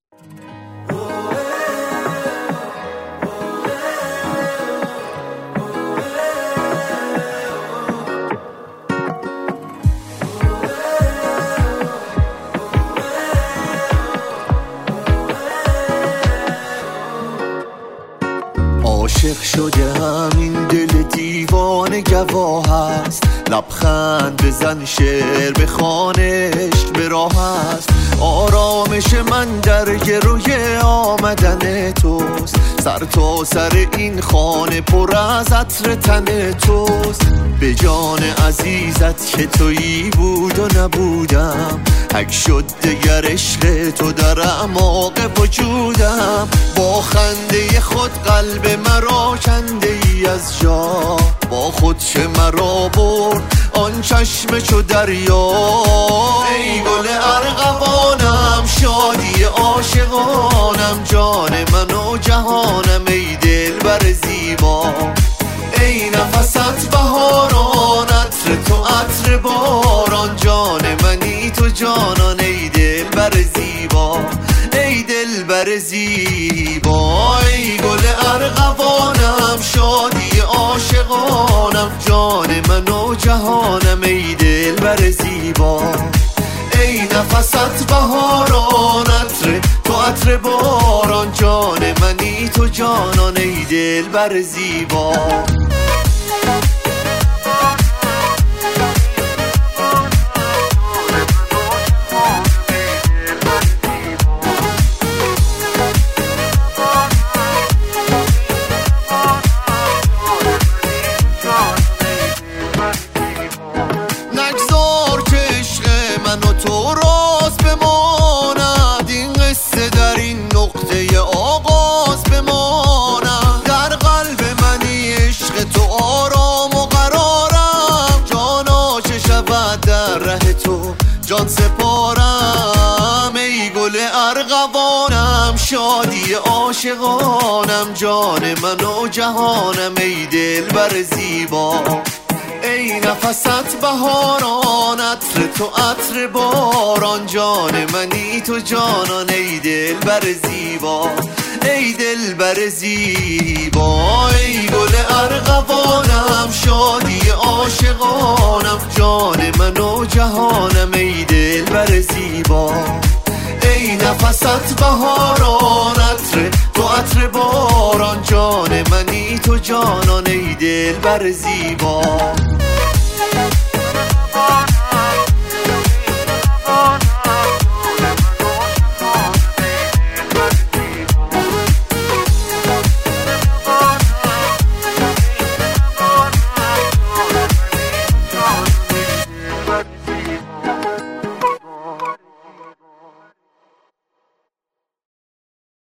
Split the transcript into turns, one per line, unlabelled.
عاشق شده همین دل دیوانه گواه است، لبخند بزن شعر بخوانش به راه است. آرامش من در گروی آمدن توست، سر تا سر این خانه پر از عطر تن توست. به جان عزیزت که تویی بود و نبودم، حک شد دگر عشق تو در اعماق وجودم. با خنده خود قلب مرا کنده ای از جا، با خود چه مرا برد آن چشم چو دریا. ای گل ارغوانم شادی عاشقانم، جان من و جهانم ای دلبر زیبا. ای نفست بهاران عطر تو عطر باران، جان منی تو جانان ای دلبر زیبا. ای دلبر زیبا ای گل ارغوانم شادی عاشقانم، جان من و جهانم ای دلبر زیبا. ای نفست بهاران عطر تو عطر باران، جان منی تو جانان ای دلبر زیبا. نگذار که عشق من و تو راز بماند، این قصه در این نقطه آغاز بماند. در قلب منی عشق تو آرام و قرارم، جانا چه شود در ره تو جان سپارم. ای گل ارغوانم شادی عاشقانم، جان من و جهانم ای دلبر زیبا. ای نفست بهاران عطر تو عطر باران، جان منی تو جانان ای دلبر زیبا. ای دلبر زیبا ای گل ارغوانم شادی عاشقانم، جان من و جهانم ای دلبر زیبا. ای نفست بهاران عطر تو عطر باران، جان منی تو جانان ای دلبر زیبا.